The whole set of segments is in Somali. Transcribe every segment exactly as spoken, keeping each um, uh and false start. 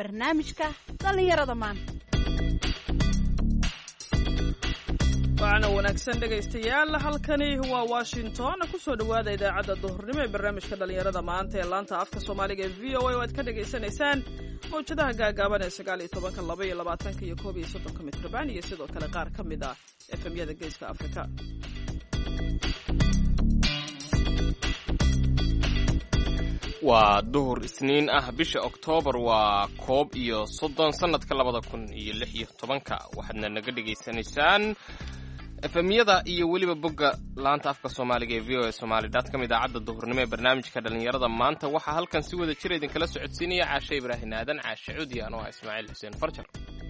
barnaamijka dhallinyarada maanta. waana wanaagsan dhegaystayaal, halkani waa Washington. ku soo dhawaada idaacadda duhurnimo ee barnaamijka dhallinyarada maanta ee laanta afka Soomaaliga ee V O A oo aad ka dhageysanaysaan mowjadaha gaagaaban ee sagaal iyo toban, laba iyo labaatan iyo koob iyo soddon mitrban iyo sidoo kale qaar ka mid ah F M-yada Geeska Afrika. waa duhur isniin ah, bisha Oktoobar waa koob iyo soddon sanadka labada kun iyo lix iyo tobanka. waxaadna naga dhegaysanaysaan F M-yada iyo weliba bogga laanta afka Soomaaliga ee V O A Somali dot com. idaacadda duhurnimo ee barnaamijka dhallinyarada maanta waxaa halkan si wada jir idinkala socodsiinaya Caashe Ibraahin Aadan, Caashe Cuudi, anoo ah Ismaaciil Xuseen Farjar.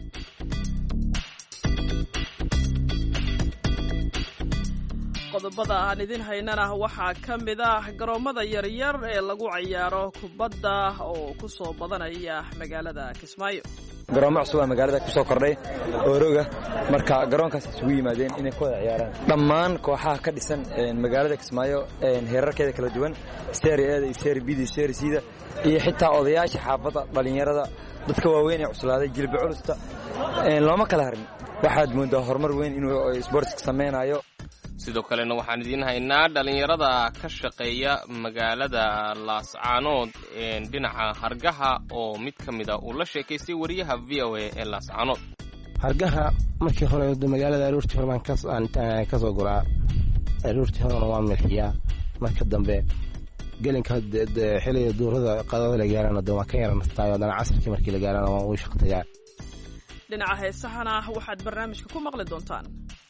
qodobada aan idin haynana waxaa ka mid ah garoomada yaryar ee lagu ciyaaro kubadda oo ku soo badanaya magaalada Kismaayo. garoomo cusub waa magaalada ku soo kordhay ooroga, marka garoonkaas isugu yimaadeen inay ku wada ciyaaraan dhammaan kooxaha ka dhisan magaalada Kismaayo heerarkeeda kala duwan, Serie A iyo Serie B iyo Serie C iyo xitaa odayaasha xaafadda, dhalinyarada, dadka waaweyn ee cuslaaday, jilba culusta looma kala harin. waxaad moodaa horumar weyn inuu sportska sameynayo. sidoo kalena waxaan idiin haynaa dhalinyarada ka shaqeeya magaalada Laascaanood ee dhinaca hargaha oo mid ka mid ah uu la sheekaystay wariyaha V O A ee Laascaanood. hargaha markii hore magaalada aroortii hore baan ka soo guraa, aroortii horena waa milxiyaa, marka dambe gelinka xilliga duurada qadada la gaarana dee waan ka yara nastaayo, haddana casirkii markii la gaarana waan u shaqtayaa. dhinaca heesahana waxaad barnaamijka ku maqli doontaan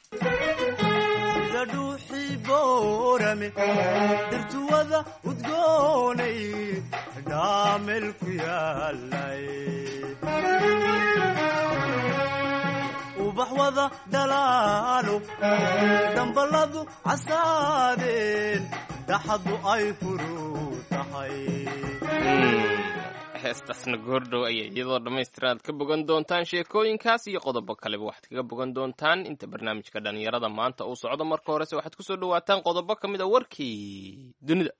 dhuuxii boorame dhirtuwada udgoonay dhaamel ku yaalay ubax wada dhalaalo damballadu casaadeen dhaxadu ay furuu tahay. heestaasna goordhow ayay iyadoo dhammaystiraad ka bogan doontaan. sheekooyinkaas iyo qodobo kaleba waxaad kaga bogan doontaan inta barnaamijka dhallinyarada maanta uu socdo. marka horese waxaad ku soo dhawaataan qodobo ka mid a warkii dunida.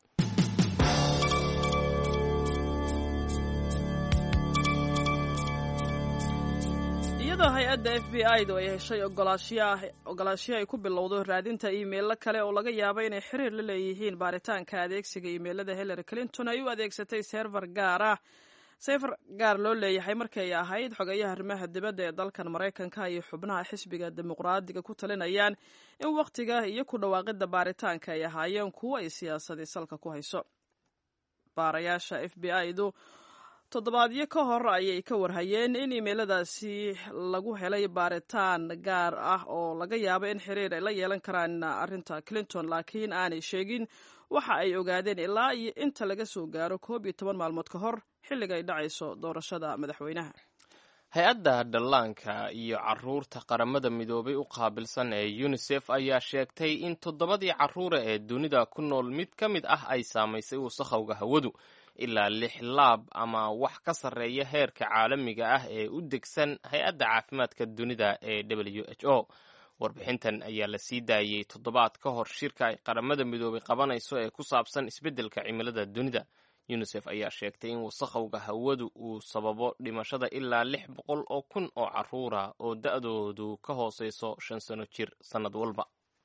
iyadoo hay-adda F B I-du ay heshay ogolaashiyo ay ku bilowdo raadinta iimaylo kale oo laga yaabo inay xiriir la leeyihiin baaritaanka adeegsiga iimaylada Hillary Clinton ay u adeegsatay server gaar ah sefer gaar loo leeyahay markii ay ahayd xogayaha arrimaha dibadda ee dalkan Maraykanka iyo xubnaha xisbiga dimuqraadiga ku talinayaan in waqtiga iyo ku dhawaaqida baaritaanka ay ahaayeen kuwo ay siyaasadii salka ku hayso. baarayaasha F B I-du toddobaadyo ka hor ayay ka warhayeen in iimayladaasi lagu helay baaritaan gaar ah oo laga yaabo in xiriir ay la yeelan karaan arrinta Clinton, laakiin aanay sheegin waxa ay ogaadeen ilaa iyo inta laga soo gaaro koob iyo toban maalmood ka hor xilliga ay dhacayso doorashada madaxweynaha. hay-adda dhallaanka iyo carruurta qaramada midoobay u qaabilsan ee UNICEF ayaa sheegtay in toddobadii carruura ee dunida ku nool mid ka mid ah ay saamaysay wasakhowga hawadu ilaa lix laab ama wax ka sarreeya heerka caalamiga ah ee u degsan hay-adda caafimaadka dunida ee W H O. warbixintan ayaa la sii daayey toddobaad ka hor shirka ay qaramada midoobay qabanayso ee ku saabsan isbeddelka cimilada dunida. UNICEF ayaa sheegtay in wasakhowga hawadu uu sababo dhimashada ilaa lix boqol oo kun oo carruura oo da'doodu ka hooseyso shan sano jir sannad walba.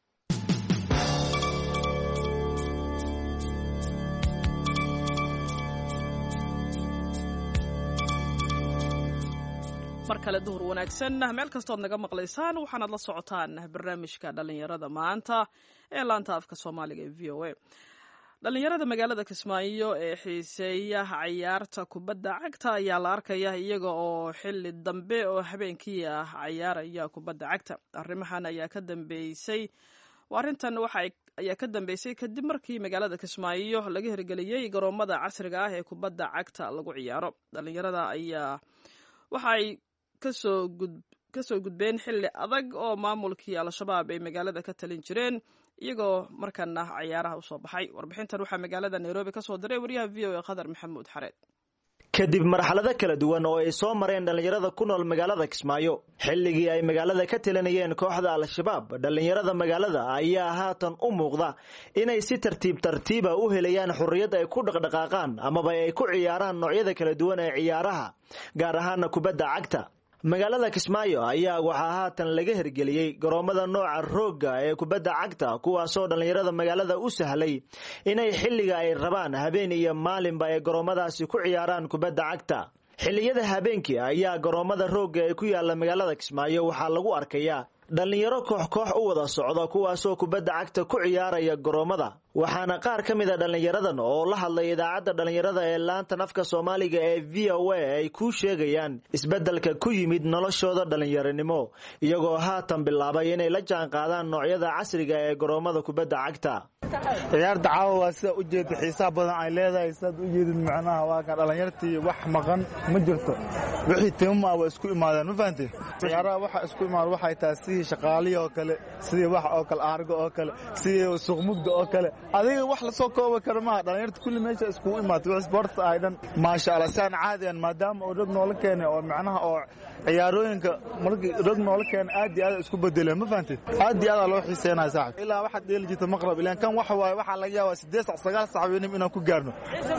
mar kale duhur wanaagsan meel kastood naga maqlaysaan, waxaanaad la socotaan barnaamijka dhallinyarada maanta ee laanta afka Soomaaliga ee V O A. dhalinyarada magaalada Kismaayo ee xiiseeya ciyaarta kubadda cagta ayaa la arkaya iyaga oo xilli dambe oo habeenkii ah ciyaaraya kubadda cagta. arrimahan ayaa ka dambeysay arrintan waxa ayaa ka dambeysay kadib markii magaalada Kismaayo laga hirgeliyey garoomada casriga ah ee kubadda cagta lagu ciyaaro. dhalinyarada ayaa waxay kasoo gud kasoo gudbeen xilli adag oo maamulkii al-shabaab ay magaalada ka talin jireen, iyagoo markana ciyaaraha usoo baxay. warbixintan waxaa magaalada Nairobi ka soo diray wariyaha V O A Qadar Maxamuud Xareed. kadib marxalado kala duwan oo ay soo mareen dhallinyarada ku nool magaalada Kismaayo xilligii ay magaalada ka talinayeen kooxda al-shabaab dhallinyarada magaalada ayaa haatan u muuqda inay si tartiib tartiiba u helayaan xurriyad ay ku dhaqdhaqaaqaan amaba ay ku ciyaaraan noocyada kala duwan ee ciyaaraha gaar ahaan kubadda cagta magaalada Kismaayo ayaa waxaa haatan laga hirgeliyay garoomada nooca rooga ee kubadda cagta kuwaasoo dhalinyarada magaalada u sahlay inay xilliga ay rabaan habeen iyo maalinba ay garoomadaasi ku ciyaaraan kubadda cagta xilliyada habeenkii ayaa garoomada rooga ee ku yaala magaalada Kismaayo waxaa lagu arkayaa dhalinyaro koox koox u wada socda kuwaasoo kubadda cagta ku ciyaaraya garoomada waxaana qaar ka mid ah dhalinyaradan oo la hadlay idaacadda dhalinyarada ee laanta nafka Soomaaliga ee V O A ay ku sheegayaan isbeddelka ku yimid noloshooda dhalinyaranimo iyagoo haatan bilaabay inay la jaan qaadaan noocyada casriga ee garoomada kubadda cagta ciyaarta caawa waa sida u jeeda xiisaha badan ay leedahay sad u jeedin macnaha waa ka dhalinyartii wax maqan ma jirto wixii timaha waa isku imaadeen ma fahanteen ciyaaraha waxa isku imaad waxay tahay sidii shaqaaliyo oo kale sidii wax oo kale aargo oo kale sidii suuq mugda oo kale adiga wax la soo koobo karo ma dhalinyarta kulli meesha isku imaatay wax sport aydan ma sha Allah saan caadi ah maadaama oo dad nool keenay oo macnaha oo ciyaarooyinka markii dad nool keenay aad iyo aad isku bedeleen ma fahanteen aad iyo aad loo xiiseenay saaxib ilaa waxa dheeli jirta maqrab ilaa kan waxa waay waxa laga yaabaa sideed sagaal saac weynimo inaan ku gaarno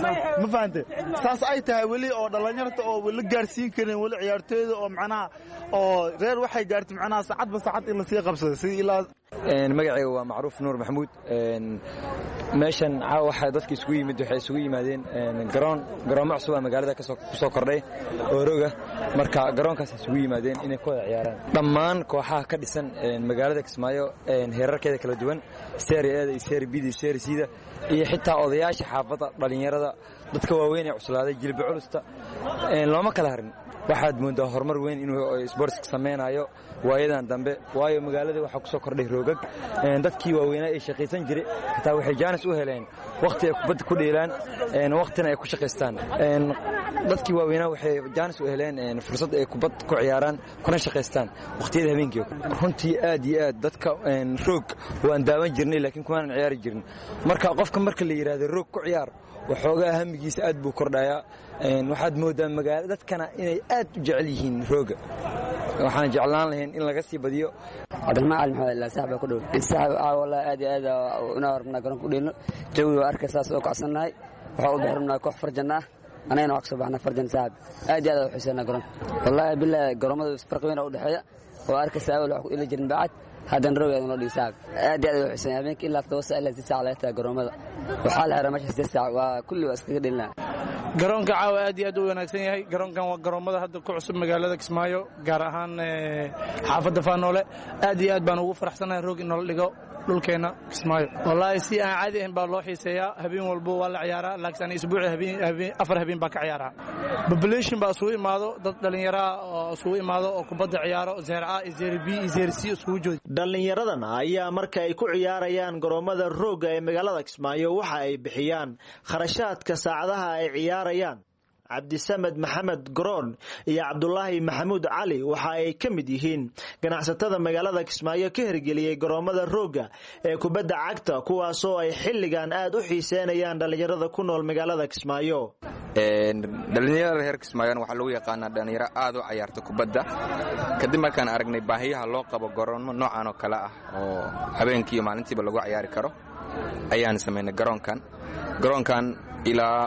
ma fahanteen saas ay tahay wali oo dhalinyarta oo wali gaarsiin kareen wali ciyaartooyda oo macnaha oo reer waxay gaartay macnaha saacad ba saacad in la sii qabsado si ilaa een magacayga waa macruuf nuur maxamuud een meeshan caawa waxa dadka isugu yimid waxay isugu yimaadeen een garoon garoon cusub ah magaalada ka soo soo kordhay oo roga marka garoonkaas isugu yimaadeen inay ku ciyaaraan dhammaan kooxaha ka dhisan een magaalada Kismaayo een heerarkeeda kala duwan Serie A iyo Serie B iyo Serie C iyo xitaa odayaasha xaafadda dhalinyarada dadka waaweyn ee cuslaaday jilba culusta een looma kala harin waxaad moodaa horumar weyn inuu sports sameeyo waayadan dambe waayo magaalada waxa ku soo kordhay roogag een dadkii waaweynaa ay shaqaysan jiray xitaa waxay jaanis u heleen waqti ay kubad ku dheelaan een waqtina ay ku shaqaystaan een dadkii waaweynaa waxay jaanis u heleen een fursad ay kubad ku ciyaaraan kuna shaqaystaan waqtiyada habeenkii runtii aad iyo aad dadka een roog waan daawan jirnay laakiin kuma aan ciyaari jirin marka qofka marka la yiraahdo roog ku ciyaar waxoogaa hamigiisa aad buu kordhayaa een waxaad moodaa magaalada dadkana inay aad u jecel yihiin rooga waxaan jeclaan lahayn in laga sii badiyo Abdulmaal Maxamed la saaxiib ku dhow saaxiib ah wallahi aad iyo aad una warna garan ku dhino jawiga arkasaas oo kacsanahay waxa u bixirnaa koox farjana anayna wax soo baxna farjan saaxiib aad iyo aad u xiiseena garan wallahi billahi garoomada isbarqayna u dhaxeeya oo arkasaa wax ku ila jirin baad hadan rooga noo dhisaab aad iyo aad u xiiseena habeenkii ilaa toban saac ilaa saddex saac la garoomada waxa la xiraa meesha saddex saac waa kulli waa iskaga dhilnaa garoonka caawa aad iyo aad u wanaagsan yahay garoonkan waa garoomada hadda ku cusub magaalada Kismaayo gaar ahaan xaafadda Faanoole aad iyo aad baan ugu faraxsanahay roog in la dhigo dhulkeena Kismaayo wallahi si aan caadi ahayn baa loo xiiseeyaa habeen walba waa la ciyaaraa laakiin isbuuci habeen afar habeen baa ka ciyaaraa population baa soo imaado dad dhalinyaro oo soo imaado oo kubadda ciyaaro Serie A Serie B Serie C isku jooga dhalinyaradan ayaa marka ay ku ciyaarayaan garoomada rooga ee magaalada Kismaayo waxa ay bixiyaan kharashaadka saacadaha ay ciyaarayaan Cabdisamed Maxamed Garoon iyo Cabdullaahi Maxamuud Cali waxa ay ka mid yihiin ganacsatada magaalada Kismaayo ka hirgeliyay garoomada rooga ee kubadda cagta kuwaasoo ay xilligan aad u xiiseenayaan dhalinyarada ku nool magaalada Kismaayo een dhalinyarada reer Kismaayo waxa lagu yaqaanaa dhalinyaro aad u ciyaarta kubadda kadib markaan aragnay baahiyaha loo qabo garoomo noocan oo kala ah oo habeenkii iyo maalintiiba lagu ciyaari karo ayaan sameynay garoonkan garoonkan ilaa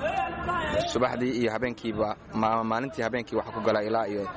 subaxdii iyo habeenkiiba maalintii habeenkii waxa ku galaa ilaa iyo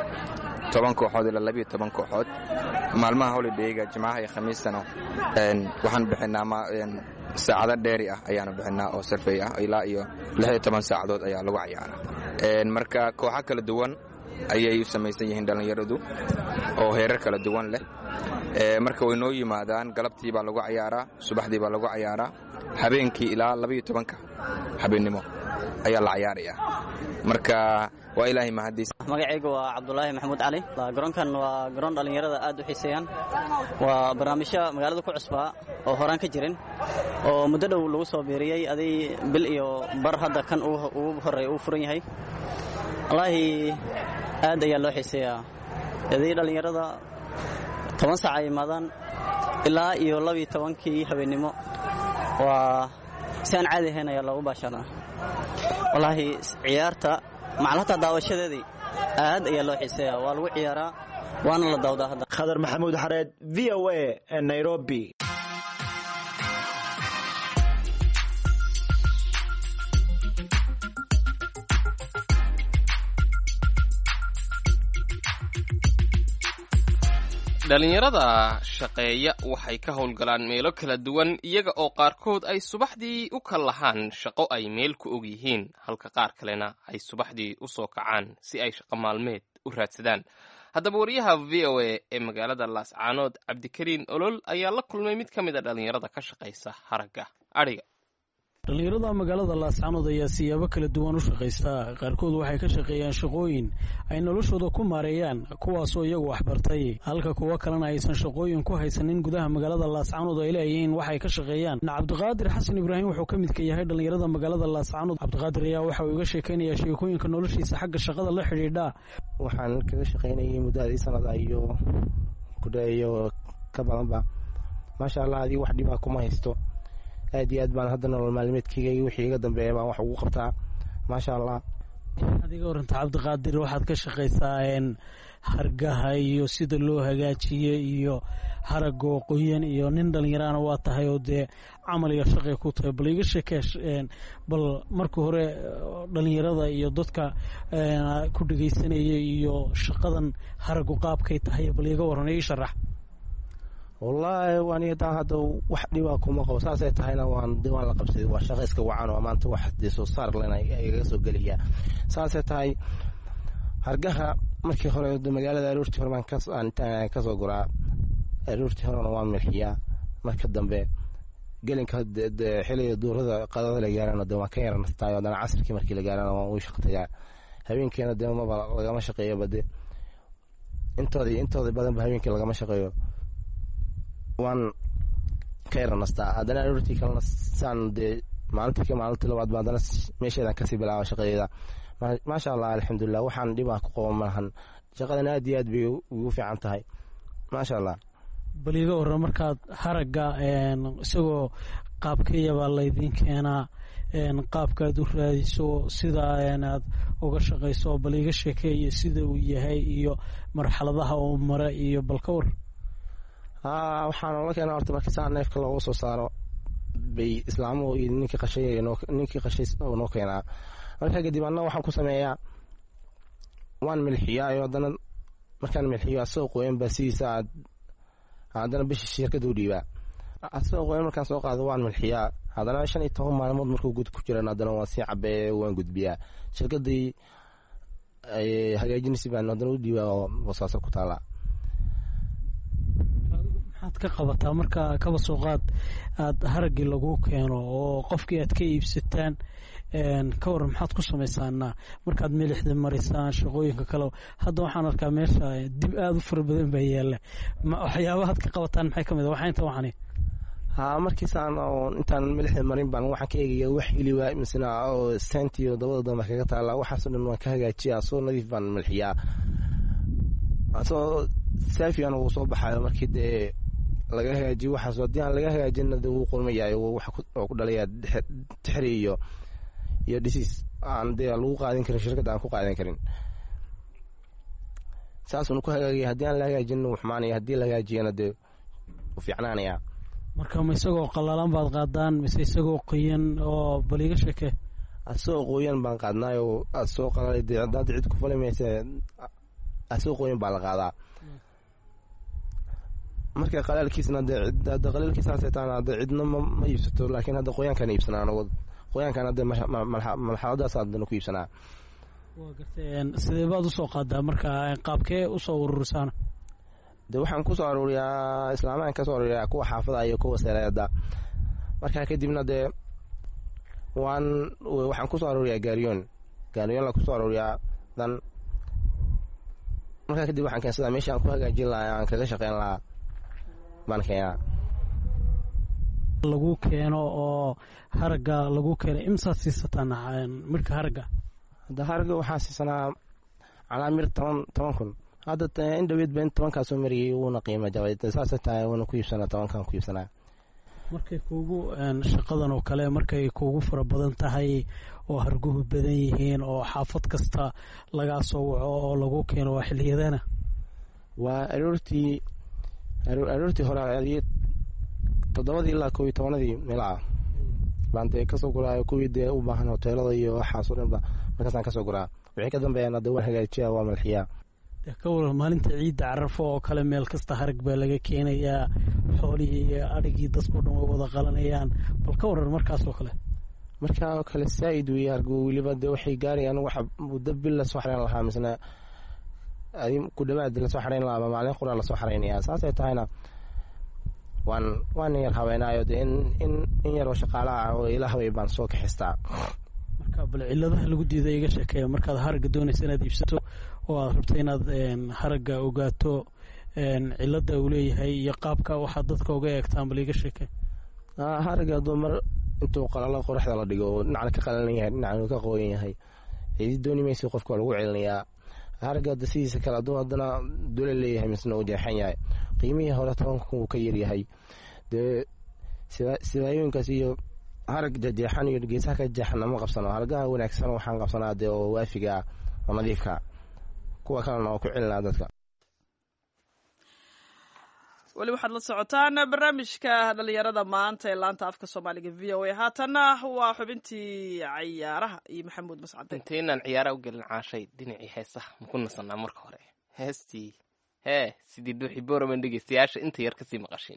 toban kooxood ilaa laba iyo toban kooxood maalmaha holiday-ga jimcaha iyo khamiistana een waxaan bixinaa saacado dheeri ah ayaan bixinaa oo survey ah ilaa iyo lix iyo toban saacadood ayaa lagu ciyaaraa een marka kooxo kala duwan ayay u samaysan yihiin dhalinyaradu oo heerar kala duwan leh ee marka way noo yimaadaan galabtii baa lagu ciyaaraa subaxdii baa lagu ciyaaraa habeenkii ilaa laba iyo toban habeenimo ayaa la ciyaarayaa marka waa ilaahay mahadiis magacaygu waa Cabdullaahi Maxamuud Cali garoonkan waa garoon dhalinyarada aad u xiiseeyaan waa barnaamijyo magaalada ku cusbaa oo horaan ka jirin oo muddo dhow lagu soo beeriyay aday bil iyo bar hadda kan uu horeey uu furan yahay wallahi aad ayaa loo xiiseeyaa aday dhalinyarada toban saac ay imaadaan ilaa iyo laba iyo tobankii habeenimo waa saan caadi ahayn ayaa loogu baashanaa wallaahi ciyaarta macalata daawashadeedii aad ayaa loo xiiseeyaa waa lagu ciyaaraa waana la daawdaa hadda. Khadar Maxamuud Xareed, V O A, Nairobi. dhalinyarada shaqeeya waxay ka howlgalaan meelo kala duwan iyaga oo qaarkood ay subaxdii u kallahaan shaqo ay meel ku og yihiin halka qaar kalena ay subaxdii u soo kacaan si ay shaqo maalmeed u raadsadaan. haddaba wariyaha V O A ee magaalada laascaanood cabdikariin olol ayaa la kulmay mid ka mid a dhalinyarada ka shaqaysa haragga adhiga. dhalinyarada magaalada laascaanood ayaa siyaabo kala duwan u shaqaysta. qaarkood waxay ka shaqeeyaan shaqooyin ay noloshooda ku maareeyaan kuwaasoo iyagu waxbartay, halka kuwo kalena aysan shaqooyin ku haysanin gudaha magaalada laascaanood ay leeyihiin waxay ka shaqeeyaan. cabdiqaadir xasan ibraahim wuxuu ka midka yahay dhalinyarada magaalada laascaanood. cabdiqaadir ayaa waxa uu iga sheekaynayaa sheekooyinka noloshiisa xagga shaqada la xidhiidha. waxaan kaga shaqaynayay muddadii sanada iyo kudhayo ka badanba. maasha allah, adii wax dhibaa kuma haysto. aad iyo aad baan hadda nolol maalmeedkayga wixii iga dambeeya baan wax ugu qabtaa. maasha allah. adiga waranta cabdiqaadir, waxaad ka shaqaysaa hargaha iyo sida loo hagaajiye iyo haragoo qoyan iyo nin dhalinyarana waa tahay oo dee camal iyo shaqay ku tahay. bal iga sheekeesh bal marka hore dhalinyarada iyo dadka ku dhegaysanaya iyo shaqadan haragu qaabkay tahay bal iga waran, ii sharax. wallaahi waan haddaan hadda wax dhibaa kuma qabo. saasay tahayna waan diwaan la qabsaday. waa shaqo iska wacan oo maanta wax dee soo saar lena igaga soo geliyaa. saasay tahay hargaha markii hore magaalada aroortii hore baan ka soo guraa. aroortii horena waan milxiyaa. marka dambe gelinka xilliga duurada qadada la gaarana de waan ka yara nastaayo. haddana casirkii markii la gaarana waan u shaqtayaa. habeenkiina dee maba lagama shaqeeyo bade intoodii intoodii badanba habeenkii lagama shaqeeyo. waan ka yara nastaa. haddana aroortii kalena saan dee maalintii ka maalintii labaad ba haddana meesheedaan kasii bilaaba shaqadeeda. maasha allah, alxamdulilah, waxaan dhibaa ku qabo malahan. shaqadan aad iyo aad bay ugu fiican tahay. maasha allah. bal iga waran, markaad haragga isagoo qaabkayabaa laydin keenaa, qaabkaad u raadiso, sida aad uga shaqayso, bal iga sheekeeya sida uu yahay iyo marxaladaha uu mara iyo bal ka war. waxaana la keenaa horta markii saa neefka loogu soo saaro bay islaamuhu iyo ninkii qashay ninkii qashay noo keenaa. markaa kadib anna waxaan ku sameeyaa waan milxiyaa iyo haddana markaan milxiyo asagoo qoyan baa sidiisa aad haddana bisha shirkada u dhiibaa. asagoo qoyan markaan soo qaado waan milxiyaa. haddana shan iyo toban maalmood markuu gud ku jiran haddana waan sii cabee waan gudbiyaa. shirkadii hagaajinaysi baan haddana u dhiibaa oo wasaaso ku taala. maxaad ka qabataa marka kaba soo qaad aad haraggii lagu keeno oo qofkii aad ka iibsataan ka waran, maxaad ku samaysaana markaad milixda marisaan shaqooyinka kale? hadda waxaan arkaa meesha dib aada u fara badan baa yaalla. waxyaabahaad ka qabataan maxay ka mid a waxaa inta waxani? ha markiisaan oo intaan milixda marin baan waxaan ka eegaya wax iliba misna oo sentiyo dabada dambe kaga taala. waxaasoo dhan waan ka hagaajiyaa. soo nadiif baan milxiyaa. asoo saafiyan uu soo baxayo markii dee laga hagaajiyo. waxaas haddii aan laga hagaajinna dee wuu qulmayayo. wax ku dhalayaa tixri iyo iyo dhisiis aan dee lagu qaadin karin, shirkadda aan ku qaadan karin. saasunu ku hagaagaya. haddii aan la hagaajinna wuu xumaanaya. haddii la hagaajiyana dee wuu fiicnaanaya. marka ma isagoo qallalan baad qaadaan mise isagoo qoyan oo bal iga sheekee? asagoo qoyan baan qaadnaayo. asagoo qalalay dee haddaad cid ku fali mayse asagoo qoyan baa la qaadaa. marka qalaalkiisna dee hadda qalaalkiisaasay taana hadda cidna ma iibsato. laakiin hadda qoyaankaan iibsanaa anagu. qoyaankaan hadda marxaladaas haddana ku iibsanaa. waa garteen. sidee baad usoo qaadaa marka qaabkee usoo ururisaan? de waxaan kusoo aruuriyaa islaamahan kasoo aruuriyaa kuwa xaafada iyo kuwa seeleeda. markaa kadibna dee waan waxaan kusoo aruuriyaa gaariyoon gaariyoon la kusoo aruuriyaa. dan markaa kadib waxaan keensadaa meeshii aan ku hagaajin lahaa aan kaga shaqeyn lahaa baan keenaa. lagu keeno oo haragga lagu keeno imsaad siisataan midhka haragga? hadda haragga waxaa siisanaa calaa mir toban toban kun. hadda in dhaweyd ba in tobankaasoo mariyay wuuna qiimo jabay. saasay tahay wuuna ku iibsanaa tobankan ku iibsanaa. markay kuugu shaqadan oo kale markay kuugu fara badan tahay oo harguhu badan yihiin oo xaafad kasta lagaa soo waco oo lagu keeno waa xiliyadana waa aroortii aroortii hore adii toddobadii ilaa koob iyo tobanadii meelaha baan dee kasoo guraayo kuwii dee u baahan hoteelada iyo waxaasoo dhanba markaasaan kasoo guraa wixii ka dambeeyana dee waan hagaajiyaa waa malxiyaa ka waran maalinta ciidda carafo oo kale meel kasta harag baa laga keenayaa xoolihii iyo adhigii dadkao dhan way wada qalanayaan bal ka waran markaas oo kale markaa oo kale saa'id weeye hargu weliba dee waxay gaarayaan waxa muddo bil lasoo xarayn lahaa misna ku dhawaad lasoo xarayn lahaa ama maalin quraa lasoo xaraynayaa saasay tahayna waan waan yar haweenaayo dee in in in yaroo shaqaalaha ah oo ila hawey baan soo kaxistaa marka bal cilladaha lagu diiday iga sheekeeya markaad haragga doonaysa inaad iibsato oo aad rabto inaad haragga ogaato cilada uu leeyahay iyo qaabka waxaad dadka uga eegtaan bal iga sheekee haragga hadduu mar intuu qalalo qoraxda la dhigo oo dhinacna ka qalalan yahay dhinacna ka qoyan yahay cidi dooni maysa qofka waa lagu celinayaa haragga hadda sidiisa kale hadduu haddana dule leeyahay misna uu jeexan yahay qiimihii hore tobanka uu ka yaryahay dee sibaayooyinkaas iyo harag jajeexan iyo geesaha ka jeexan ama qabsano haragaha wanaagsan waxaan qabsanaa dee oo waafiga ah oo nadiifka kuwa kalena oo ku celinaa dadka weli waxaad la socotaan barnaamijka dhalinyarada maanta ee laanta afka soomaaliga v o a haatanna waa xubintii cayaaraha iyo maxamuud mascade intaynaan ciyaaraha u gelin caashay dhinacii heesaha maku nasanaa marka hore heestii hee sidii dhuuxi boraman dhegeystayaasha inta yar kasii maqashin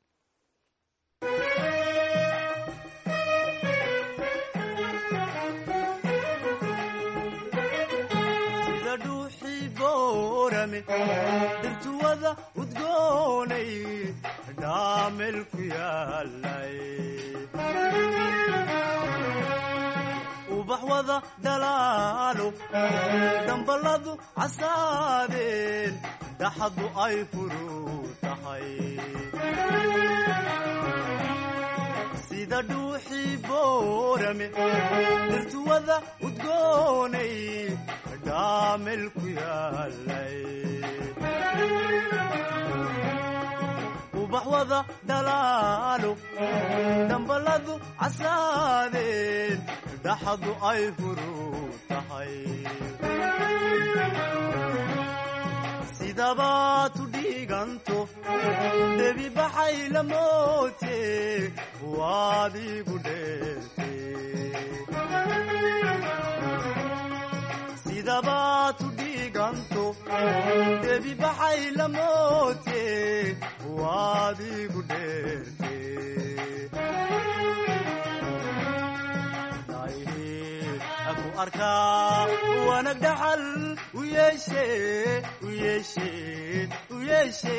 dirtuwada udgoonay dhaamel ku yaalay ubax wada dhalaalo dhambaladu casaadeen dhaxadu ay furuu tahay sida dhuuxii boorame dirtuwada udgoonay dhaamel ku yaalay ubax wada dhalaalo dhambaladu casaadeen dhaxadu ay furuu tahay sidabaad u dhiiganto debi baxay la moote waad igu dheerte sidabaad u dhiiganto debi baxay la moote waad igu dheerte aku arkaa wanag dhaxal u yeeshe u yeeshe u yeeshe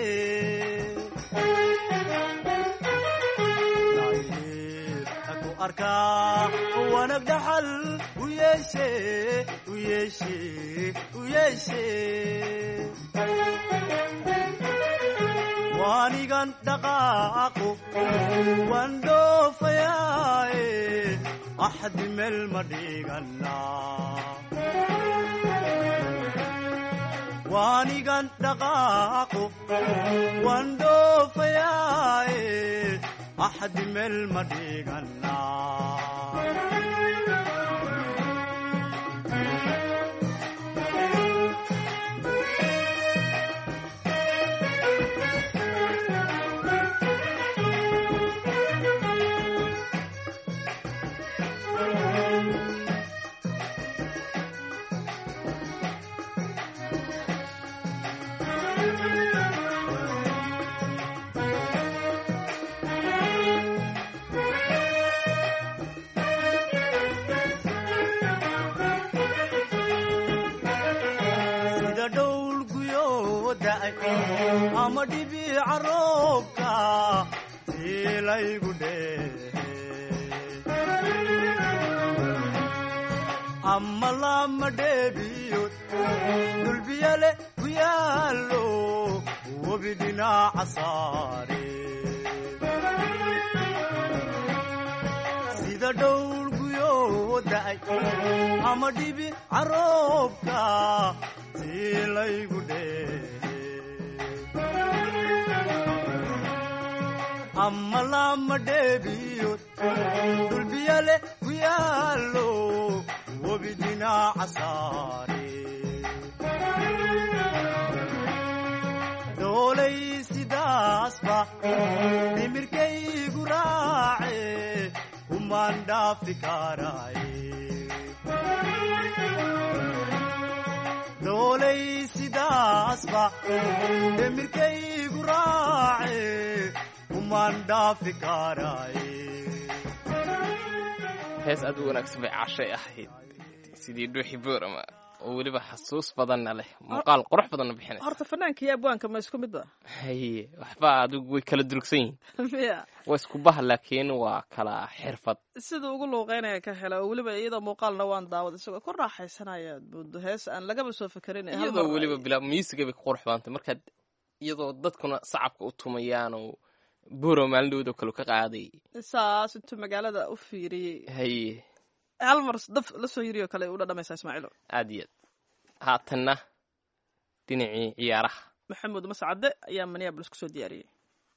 aku arkaa wanag dhaxal u yeeshe u yeeshe u yeeshe waanigan dhaqaaqo waan dhoofayaaye axdi meel ma dhiganaa waanigan dhaqaaqo waan dhoofayaaye axdi meel ma dhiganaa ama dhibiica roobka tiilaygu dheehe ama lama dheebiyo dulbiyale ku yaallo webi dhinaca saare sida dhowr guyoo da'ay ama dhibiica roobka tiilaygu dheehe ama lama dheebiyood dulbiyale ku yaallo webi dhinaca saare doolay sidaasba dhimirkaygu raace kumaan dhaafi karaaye doolay sidaasba dhimirkaygu raace kumaan dhaafi karaaye hees aad u wanaagsan bay cashay ahayd sidii dhuuxi boorama oo weliba xasuus badanna leh muuqaal qurux badanna bixinaysa horta fanaanka iyo abwaanka ma isku mid ah haye waxba adigu way kala durugsan yihiin ya waa isku bah laakiin waa kala xirfad sida ugu luuqeynaya ka hela oo weliba iyadoo muuqaalna waan daawad isagoo ku raaxaysanaya buundo hees aan lagaba soo fekerin iyadoo weliba bilaa musiga bay qurux badantay markaad iyadoo dadkuna sacabka u tumayaan oo buuro maalindhowda kale ka qaaday saas intuu magaalada u fiiriyey haye hal mar daf la soo yiriyo kale u dhadhamaysaa ismaaciilo aad iyo haatanna dhinacii ciyaaraha maxamuud mascade ayaa minneapolis kusoo diyaariyey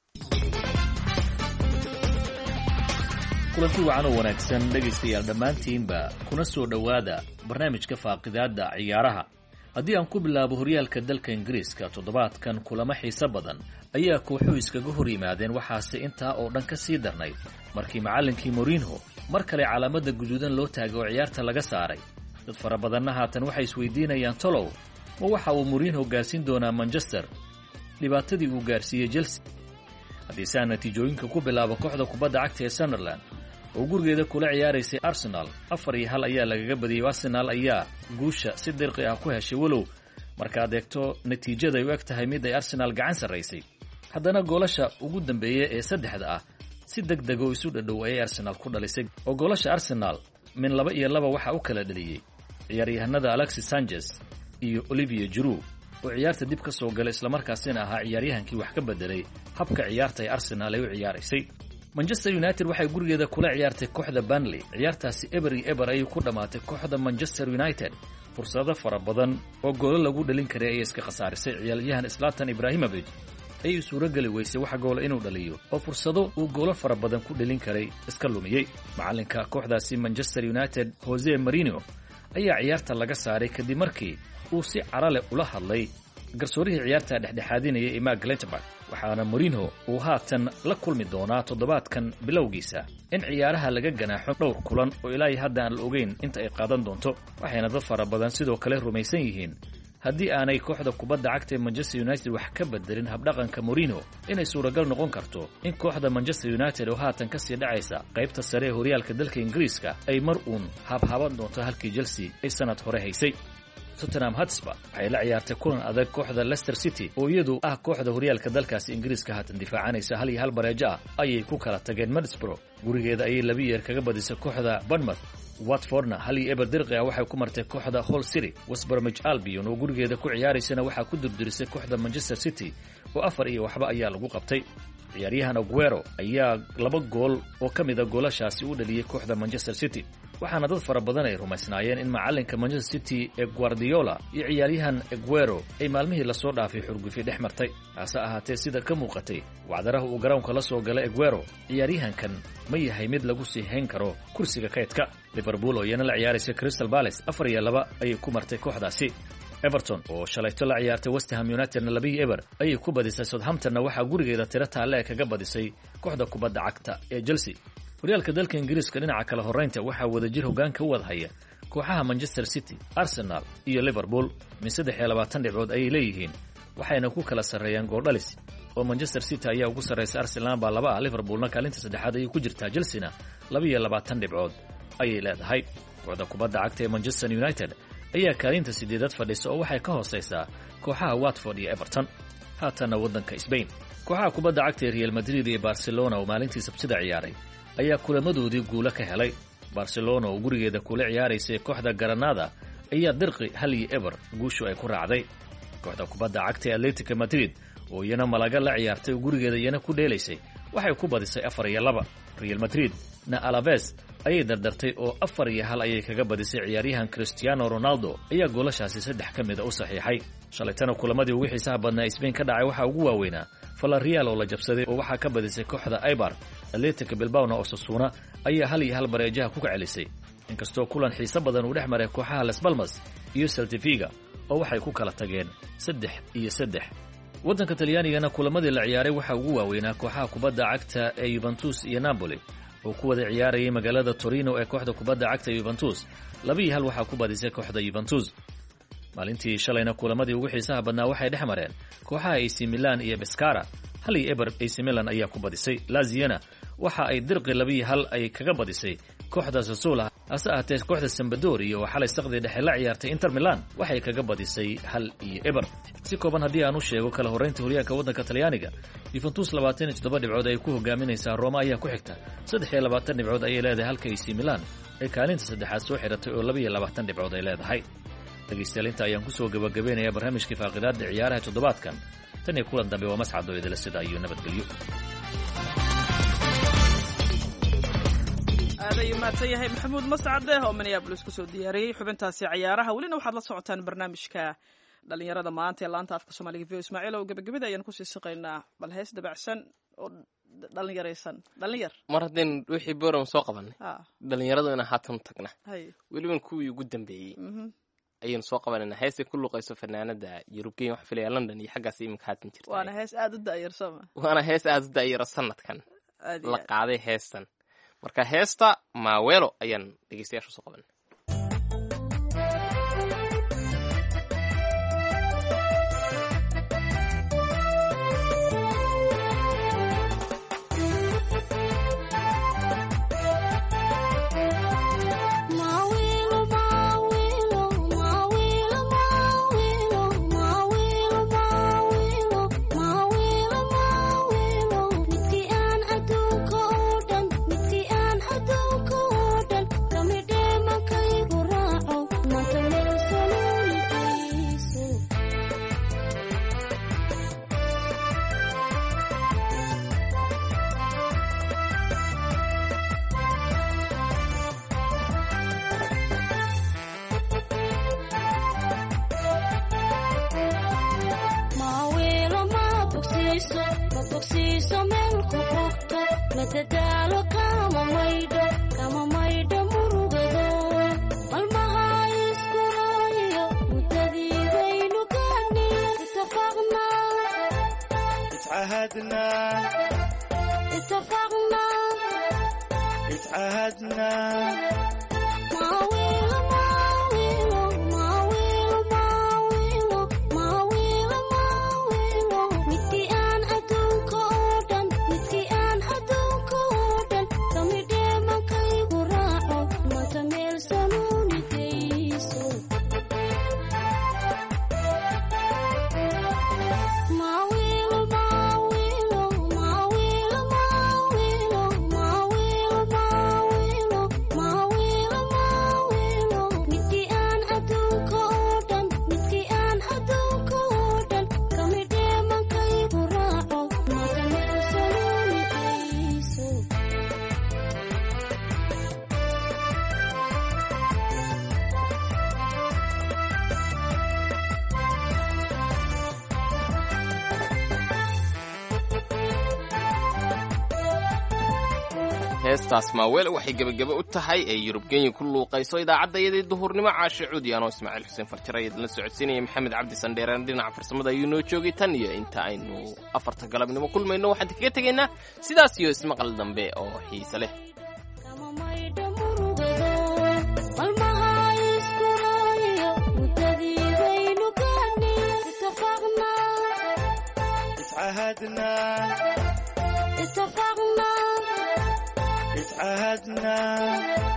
kulanti wacan oo wanaagsan dhegaystayaal dhammaantiinba kuna soo dhowaada barnaamijka faaqidaadda ciyaaraha haddii aan ku bilaabo horyaalka dalka ingiriiska toddobaadkan kulamo xiiso badan ayaa kooxuhu iskaga hor yimaadeen waxaase intaa oo dhan ka sii darnayd markii macallinkii morinho mar kale calaamadda guduudan loo taagay oo ciyaarta laga saaray dad fara badanna haatan waxay isweydiinayaan tolow ma waxa uu morinho gaarsiin doonaa manchester dhibaatadii uu gaarsiiyey chelsea haddii saa natiijooyinka ku bilaabo kooxda kubadda cagta ee sunderland oo gurigeeda kula ciyaaraysay arsenal afar iyo hal ayaa lagaga badiyey arsenal ayaa guusha si dirqi ah ku heshay walow markaad eegto natiijada ay u eg tahay mid ay arsenal gacan sarraysay haddana goolasha ugu dambeeya ee saddexda ah si deg deg oo isu dhadhow ayay arsenal ku dhalisay oo goolasha arsenal min laba iyo laba waxaa u kala dhaliyey ciyaaryahanada alexis sanchez iyo olivier giroud oo ciyaarta dib ka soo galay islamarkaasina ahaa ciyaaryahankii wax ka bedelay habka ciyaarta ee arsenal ay u ciyaaraysay manchester united waxay gurigeeda kula ciyaartay kooxda Burnley ciyaartaasi eber iyo eber ayay ku dhamaatay kooxda Manchester United fursado fara badan oo gool lagu dhalin karay ay iska khasaarisay ciyaaryahan Zlatan Ibrahimovic ay suuragali weysay waxa gool inuu dhaliyo oo fursado uu gool fara badan ku dhalin karay iska lumiyay macalinka kooxdaasi Manchester United Jose Mourinho ayaa ciyaarta laga saaray kadib markii uu si carale ula hadlay garsoorihii ciyaarta dhexdhexaadinayay Emma Glenterberg waxaana Mourinho uu haatan la kulmi doonaa toddobaadkan bilowgiisa in ciyaaraha laga ganaaxo dhowr kulan oo ilaa hadda aan la ogeyn inta ay qaadan doonto waxayna dad fara badan sidoo kale rumaysan yihiin haddii aanay kooxda kubadda cagta ee Manchester United wax ka bedelin habdhaqanka Mourinho inay suuragal noqon karto in kooxda Manchester United oo haatan ka sii dhacaysa qaybta sare ee horyaalka dalka Ingiriiska ay mar uun habhaban doonto halkii Chelsea ay sanad hore haysay Tottenham Hotspur waxay la ciyaartay kulan adag kooxda Leicester City oo iyadu ah kooxda horyaalka dalkaasi Ingiriiska haatan difaacanaysa hal iyo hal bareejo ah ayay ku kala tageen Middlesbrough gurigeeda ayay laba yeer kaga badisay kooxda Bournemouth Watfordna hal iyo eber dirqi ah waxay ku martay kooxda Hull City West Bromwich Albion oo gurigeeda ku ciyaaraysana waxaa ku durdurisay kooxda Manchester City oo afar iyo waxba ayaa lagu qabtay ciyaaryahan Aguero ayaa laba gool oo kamid ah goolashaasi u dhaliyay kooxda Manchester City waxaana dad fara badan ay rumaysnaayeen in macalinka Manchester City ee Guardiola iyo ciyaaryahan Aguero ay maalmihii la soo dhaafay xurgufi dhex martay hase ahaatee sida ka muuqatay wacdaraha uu garoonka la soo galay Aguero ciyaaryahankan ma yahay mid lagu sii hayn karo kursiga kaydka Liverpool oo iyana la ciyaaraysa Crystal Palace afar iyo laba ayay ku martay kooxdaasi Everton oo shalayto la ciyaartay West Ham United laba iyo eber ayay ku badisay Southampton waxaa gurigeeda tiro taale kaga badisay kooxda kubadda cagta ee Chelsea horyaalka dalka Ingiriiska dhinaca kala horeynta waxaa wadajir hoggaanka u wadahaya kooxaha Manchester City, Arsenal iyo Liverpool min saddex iyo labaatan dhibcood ayay leeyihiin waxayna ku kala sareeyaan gool dhalis oo Manchester City ayaa ugu sareysa Arsenal baa laba ah Liverpoolna kaalinta saddexaad ayay ku jirtaa Chelsea laba iyo labaatan dhibcood ayay leedahay kooxda kubadda cagta ee Manchester United ayaa kaalinta sideedaad fadhisa oo waxay ka hooseysaa kooxaha Watford iyo Everton haatana wadanka Spain kooxaha kubadda cagta ee Real Madrid iyo Barcelona oo maalintii Sabtida ciyaaray ayaa kulamadoodii guulo ka helay Barcelona oo gurigeeda kula ciyaaraysay kooxda Granada ayaa dirqi hal iyo eber guushu ay ku raacday kooxda kubadda cagta ee Atletico Madrid oo iyana Malaga la ciyaartay oo gurigeeda iyana ku dheelaysay waxay ku badisay afar iyo laba Real Madrid na Alaves ayay dardartay oo afar iyo hal ayay kaga badisay ciyaaryahan Cristiano Ronaldo ayaa goolashaasi saddex ka mid ah u saxiixay shalaytana kulamadii ugu xiisaha badnaa Spain ka dhacay waxaa ugu waaweynaa Villarreal oo la jabsaday oo waxaa ka badisay kooxda Eibar. Athletic Bilbao oo Osasuna ayaa hal iyo hal bareejaha ku kacelisay inkastoo kulan xiiso badan uu dhex maray kooxaha Las Palmas iyo Celta Vigo oo waxay ku kala tageen saddex iyo saddex. waddanka Talyaanigana kulamadii la ciyaaray waxaa ugu waaweynaa kooxaha kubadda cagta ee Juventus iyo Napoli oo ku wada ciyaarayay magaalada Torino ee kooxda kubadda cagta Juventus. laba iyo hal waxaa ku badisay kooxda Juventus. maalintii shalayna kulamadii ugu xiisaha badnaa waxay dhex mareen kooxaha A C Milan iyo Pescara. hal iyo eber A C Milan ayaa ku badisay. Laziona waxa ay dirqi laba iyo hal ay kaga badisay kooxda Sassuolo. hase ahaatee kooxda Sampdoria oo xalay saqdii dhexe la ciyaartay Inter Milan waxay kaga badisay hal iyo eber. si kooban haddii aan u sheego kala horreynta horyaalka waddanka Talyaaniga, Juventus labaatan iyo toddoba dhibcood ay ku hogaaminaysaa, Roma ayaa ku xigta saddex iyo labaatan dhibcood ayay leedahay, halka A C Milan ay kaalinta saddexaad soo xiratay oo laba iyo labaatan dhibcood ay leedahay. dhegaystayaal inta ayaan ku soo gabagabeynayaa barnaamijkii faaqidaadda ciyaaraha toddobaadkan. tan iyo kulan dambe waa mascado idila sida iyo nabadgelyo. aadayu mahadsan yahay maxamuud mascade oo Minneapolis ku soo diyaariyey xubintaasi ciyaaraha. welina waxaad la socotaan barnaamijka dhalinyarada maanta ee laanta afka Soomaaliga V O. Ismaaciil oo gabagabada ayaan ku sii shaqeynaa, bal hees dabacsan oo dhalinyaraysan. dhalinyar mar haddeen wixii boram soo qabanay dhalinyarada inaan haatan tagna weliba kuwii ugu dambeeyey ayaan soo qabanayna heesay ku luqayso fanaanada European wax filaya London iyo xaggaas iminka haatan jirta. waana hees aad u daayar Soomaa waana hees aad u daayar sanadkan la qaaday heestan. marka heesta Mawelo ayaan dhegeystayaasha soo qabanay. heestaas Mawelo waxay gabagaba u tahay ee Yurubgeenya ku luuqayso idaacadayadii duhurnimo. Caashe Cuudi ano Ismaaciil Xuseen Farjare idin la socodsiinaya, Maxamed Cabdi Sandheeraan dhinaca farsamada ayuu noo joogay. tan iyo inta aynu afarta galabnimo kulmayno waxaan kaga tegaynaa sidaas iyo ismaqal dambe oo xiiso leh. اتفقنا